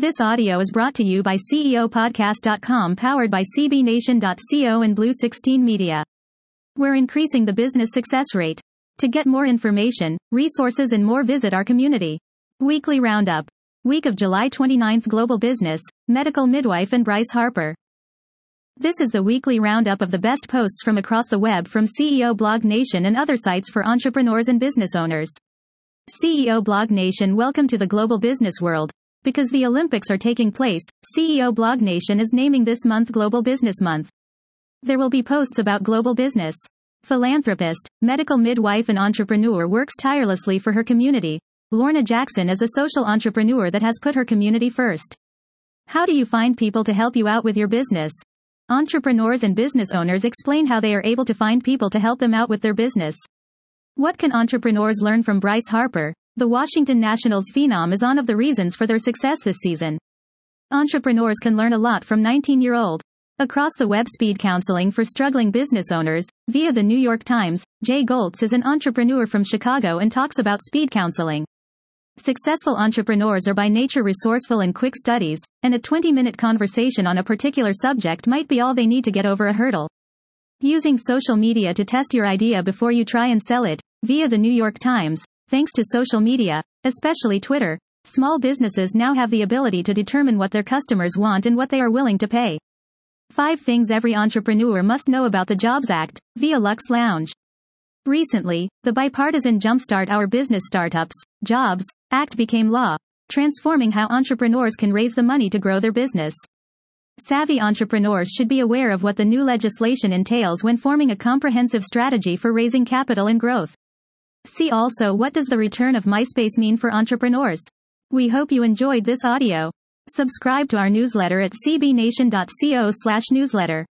This audio is brought to you by CEOpodcast.com, powered by cbnation.co and Blue 16 Media. We're increasing the business success rate. To get more information, resources and more, visit our community. Weekly Roundup. Week of July 29th. Global Business, Medical Midwife and Bryce Harper. This is the weekly roundup of the best posts from across the web from CEO Blog Nation and other sites for entrepreneurs and business owners. CEO Blog Nation, welcome to the global business world. Because the Olympics are taking place, CEO Blog Nation is naming this month Global Business Month. There will be posts about global business. Philanthropist, medical midwife and entrepreneur works tirelessly for her community. Lorna Jackson is a social entrepreneur that has put her community first. How do you find people to help you out with your business? Entrepreneurs and business owners explain how they are able to find people to help them out with their business. What can entrepreneurs learn from Bryce Harper? The Washington Nationals phenom is one of the reasons for their success this season. Entrepreneurs can learn a lot from 19-year-old. Across the web, speed counseling for struggling business owners, via the New York Times. Jay Goltz is an entrepreneur from Chicago and talks about speed counseling. Successful entrepreneurs are by nature resourceful and quick studies, and a 20-minute conversation on a particular subject might be all they need to get over a hurdle. Using social media to test your idea before you try and sell it, via the New York Times. Thanks to social media, especially Twitter, small businesses now have the ability to determine what their customers want and what they are willing to pay. 5 things every entrepreneur must know about the Jobs Act, via Lux Lounge. Recently, the bipartisan Jumpstart Our Business Startups, Jobs, Act became law, transforming how entrepreneurs can raise the money to grow their business. Savvy entrepreneurs should be aware of what the new legislation entails when forming a comprehensive strategy for raising capital and growth. See also, what does the return of MySpace mean for entrepreneurs? We hope you enjoyed this audio. Subscribe to our newsletter at cbnation.co/newsletter.